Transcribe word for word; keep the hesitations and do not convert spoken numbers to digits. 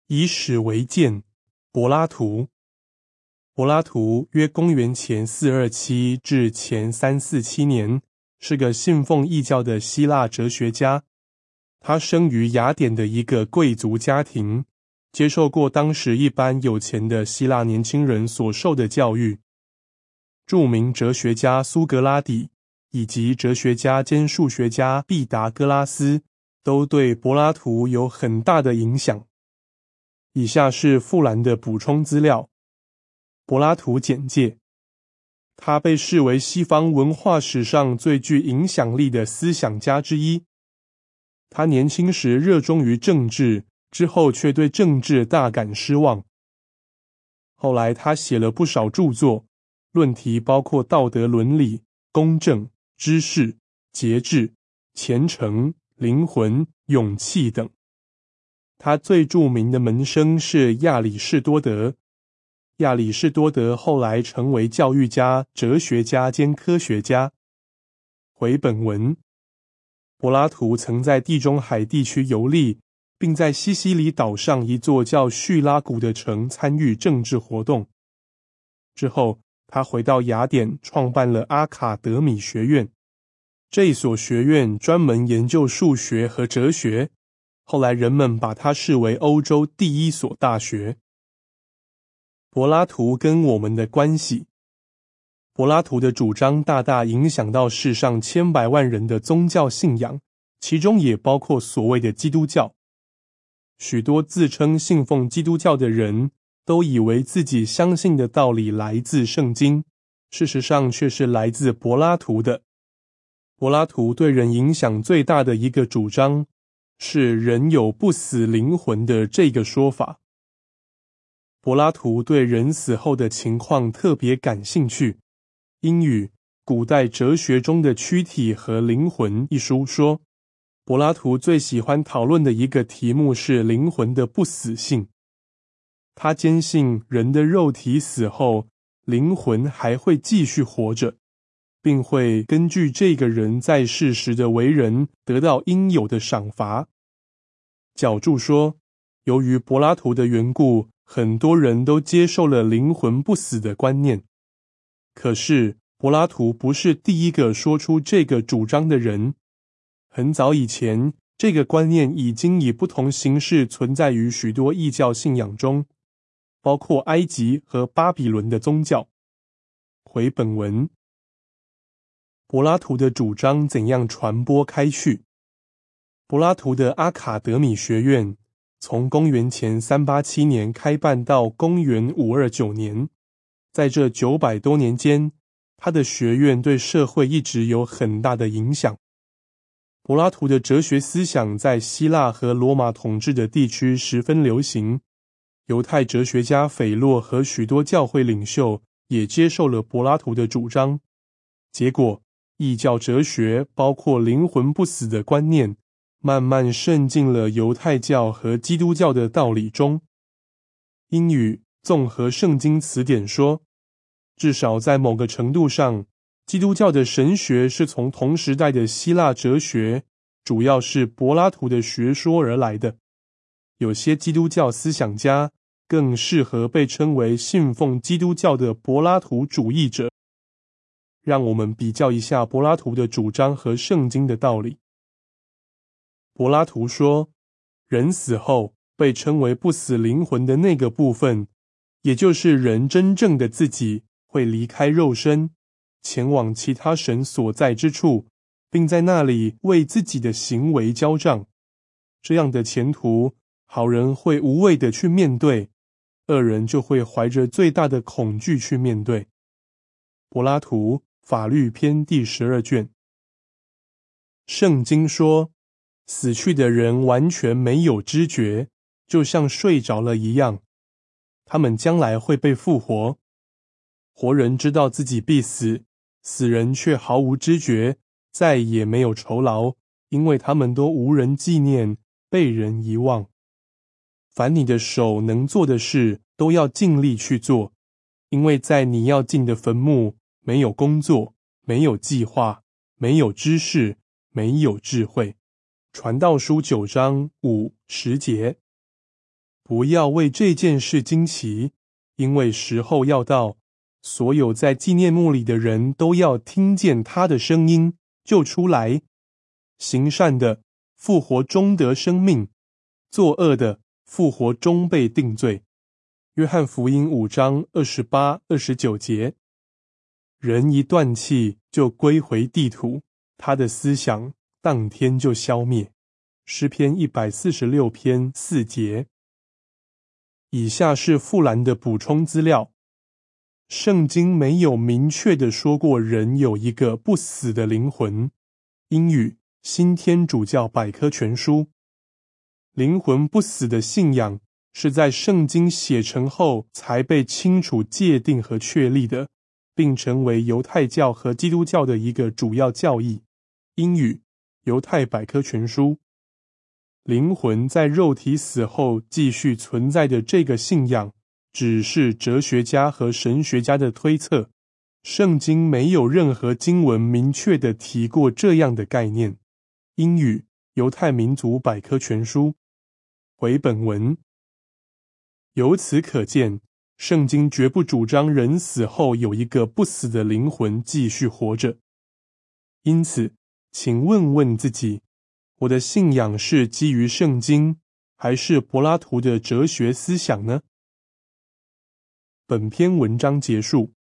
以史为鉴，柏拉图。柏拉图约公元前四二七至前三四七年，是个信奉异教的希腊哲学家。他生于雅典的一个贵族家庭，接受过当时一般有钱的希腊年轻人所受的教育。著名哲学家苏格拉底以及哲学家兼数学家毕达哥拉斯都对柏拉图有很大的影响。以下是富兰的补充资料。柏拉图简介：他被视为西方文化史上最具影响力的思想家之一。他年轻时热衷于政治，之后却对政治大感失望。后来他写了不少著作，论题包括道德伦理、公正、知识、节制、虔诚、灵魂、勇气等。他最著名的门生是亚里士多德。亚里士多德后来成为教育家、哲学家兼科学家。回本文：柏拉图曾在地中海地区游历，并在西西里岛上一座叫叙拉古的城参与政治活动。之后，他回到雅典，创办了阿卡德米学院。这所学院专门研究数学和哲学，后来人们把它视为欧洲第一所大学。柏拉图跟我们的关系。柏拉图的主张大大影响到世上千百万人的宗教信仰，其中也包括所谓的基督教。许多自称信奉基督教的人都以为自己相信的道理来自圣经，事实上却是来自柏拉图的。柏拉图对人影响最大的一个主张是人有不死灵魂的这个说法。柏拉图对人死后的情况特别感兴趣。英语《古代哲学中的躯体和灵魂》一书说，柏拉图最喜欢讨论的一个题目是灵魂的不死性。他坚信人的肉体死后，灵魂还会继续活着，并会根据这个人在世时的为人得到应有的赏罚。角注说，由于柏拉图的缘故，很多人都接受了灵魂不死的观念。可是，柏拉图不是第一个说出这个主张的人。很早以前，这个观念已经以不同形式存在于许多异教信仰中，包括埃及和巴比伦的宗教。回本文：柏拉图的主张怎样传播开去？柏拉图的阿卡德米学院从公元前三八七年开办到公元五二九年，在这九百多年间，他的学院对社会一直有很大的影响。柏拉图的哲学思想在希腊和罗马统治的地区十分流行，犹太哲学家斐洛和许多教会领袖也接受了柏拉图的主张。结果，异教哲学包括灵魂不死的观念，慢慢渗进了犹太教和基督教的道理中。英语综合圣经词典说，至少在某个程度上，基督教的神学是从同时代的希腊哲学，主要是柏拉图的学说而来的。有些基督教思想家更适合被称为信奉基督教的柏拉图主义者。让我们比较一下柏拉图的主张和圣经的道理。柏拉图说，人死后被称为不死灵魂的那个部分，也就是人真正的自己，会离开肉身，前往其他神所在之处，并在那里为自己的行为交账。这样的前途，好人会无畏地去面对，恶人就会怀着最大的恐惧去面对。柏拉图法律篇第十二卷。圣经说，死去的人完全没有知觉，就像睡着了一样，他们将来会被复活。活人知道自己必死，死人却毫无知觉，再也没有酬劳，因为他们都无人纪念，被人遗忘。凡你的手能做的事，都要尽力去做，因为在你要进的坟墓，没有工作，没有计划，没有知识，没有智慧。传道书九章五十节。 不要为这件事惊奇，因为时候要到，所有在纪念墓里的人都要听见他的声音，就出来。行善的复活中得生命，作恶的复活中被定罪。约翰福音五章二十八、二十九节。人一断气就归回地土，他的思想当天就消灭。诗篇一百四十六篇四节。以下是富兰的补充资料。圣经没有明确地说过人有一个不死的灵魂。英语新天主教百科全书。灵魂不死的信仰是在圣经写成后才被清楚界定和确立的，并成为犹太教和基督教的一个主要教义。英语犹太百科全书。灵魂在肉体死后继续存在的这个信仰，只是哲学家和神学家的推测。圣经没有任何经文明确地提过这样的概念。英语犹太民族百科全书。回本文。由此可见，圣经绝不主张人死后有一个不死的灵魂继续活着。因此，请问问自己，我的信仰是基于圣经，还是柏拉图的哲学思想呢？本篇文章结束。